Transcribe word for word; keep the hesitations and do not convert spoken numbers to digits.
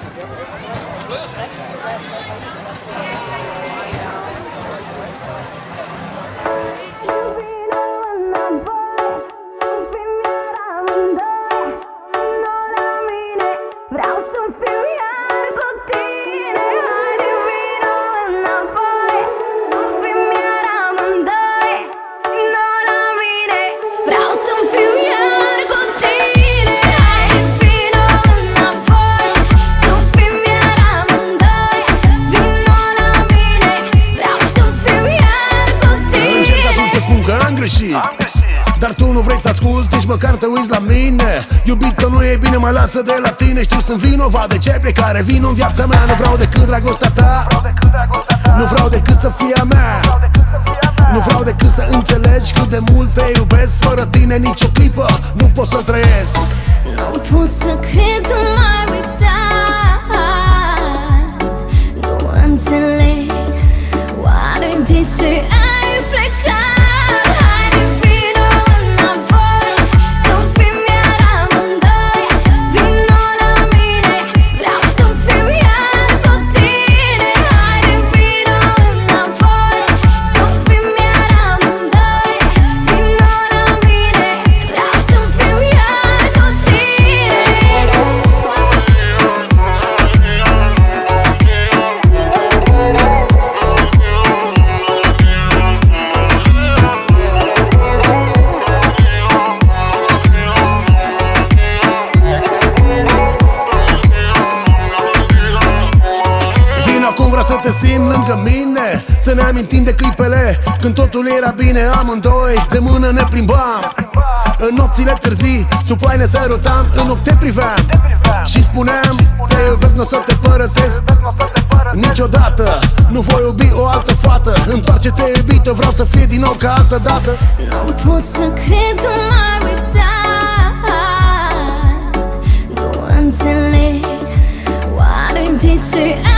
Dar tu nu vrei să asculti, nici măcar te uiți la mine. Iubito, nu e bine, mai lasă de la tine. Știu, sunt vinovat de ce plecare vin în viața mea. Nu vreau decât dragostea ta, nu vreau decât să fie a mea. Nu vreau decât să înțelegi cât de mult te iubesc. Fără tine nicio clipă nu pot să trăiesc. Nu pot să cred că m-ai uitat. Nu înțeleg oare de ce ai plecat. Vreau să te simt lângă mine, să ne amintim de clipele când totul era bine amândoi. De mână ne plimbam în nopțile târzii, sub ploaie sărutam, în ochi te priveam și spuneam: te iubesc, n-o să te părăsesc niciodată. Nu voi iubi o altă fată. Întoarce-te, iubito, vreau să fie din nou ca altă dată. Nu pot să cred că m-ai uitat. Nu înțeleg oare de ce